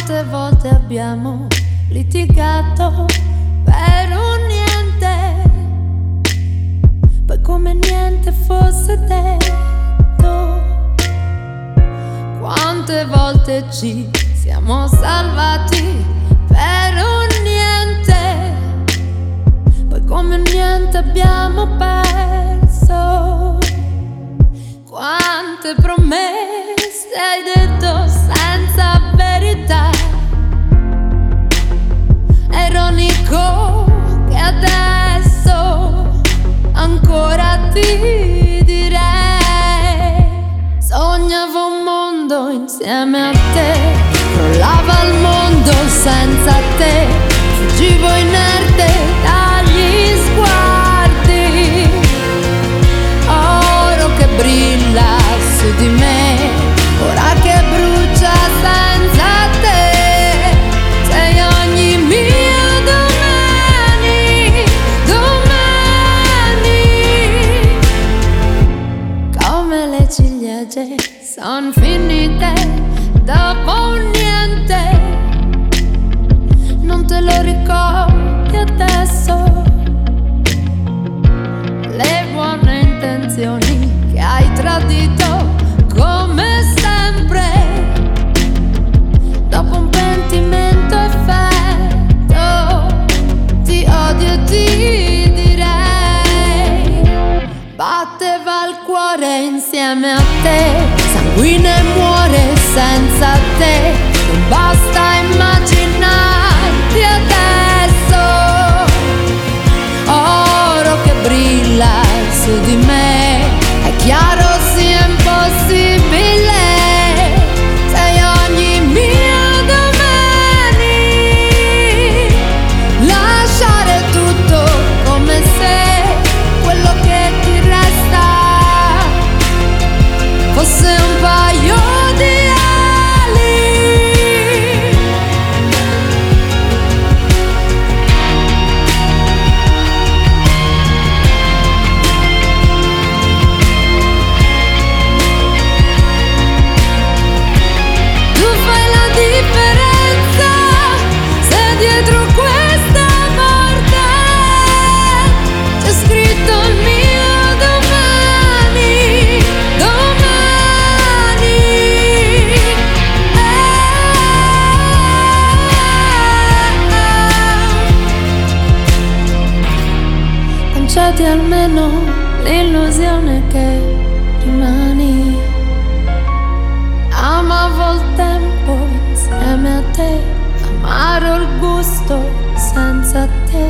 Quante volte abbiamo litigato per un niente, poi come niente fosse detto. Quante volte ci siamo salvati per un niente, poi come niente abbiamo perso. Quante promesse hai detto senza verità. È ironico che adesso ancora ti direi: sognavo un mondo insieme a te, crollava il mondo senza te, fuggivo inerte dagli sguardi. Oro che brilla su di me, ora che brucia senza te, sei ogni mio domani, domani. Come le ciliegie son finite dopo un niente, non te lo ricordi adesso. Le buone intenzioni che hai tradito come sempre, dopo un pentimento effetto, ti odio e ti direi: batteva il cuore insieme a te, sanguina e muore senza te, non basta immaginarti adesso. Oro che brilla su di me, è chiaro sia impossibile, sei ogni mio domani. Lasciare tutto come se quello che ti resta fosse un paio di ali. Tu fai la differenza se dietro questa morte c'è scritto il mio domani, domani. Concedi almeno l'illusione che rimani. Amavo il tempo insieme a te, amaro il gusto senza te.